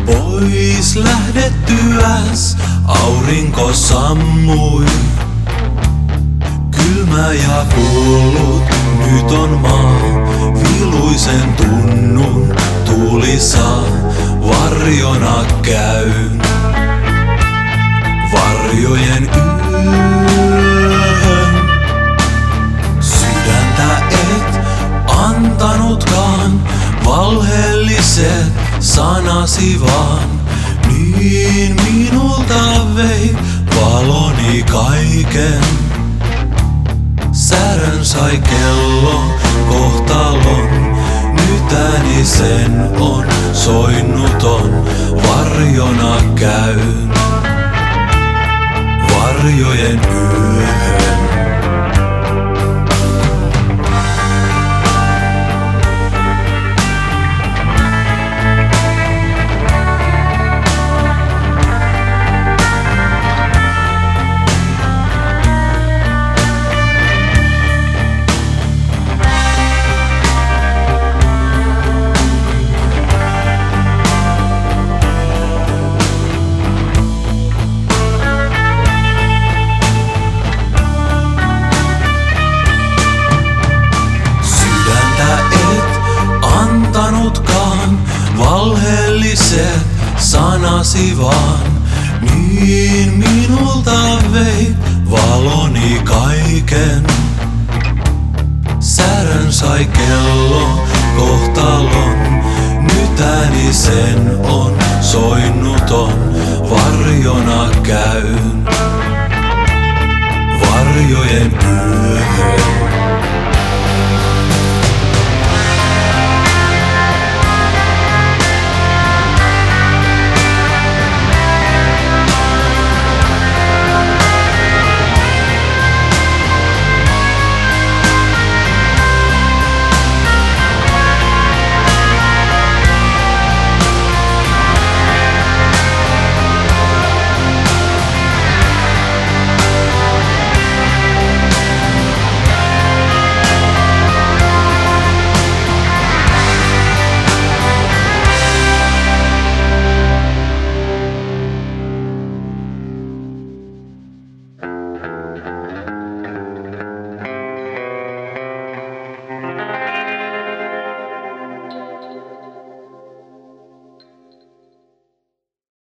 Pois lähdettyäs aurinko sammui. Kylmä ja kuollut nyt on maa, viluisen tunnun tuulissa varjona käyn. Varjojen yöhön sydäntä et antanutkaan, valheelliset sanasi vaan. Niin minulta vei valoni kaiken. Särön sai kello kohtalon, nyt ääni sen on soinnuton. Varjona käyn varjojen yöhön. Valheelliset sanasi vaan, niin minulta vei valoni kaiken. Särön sai kello kohtalon, nyt ääni sen on soinnuton. Varjona käyn varjojen yöhön.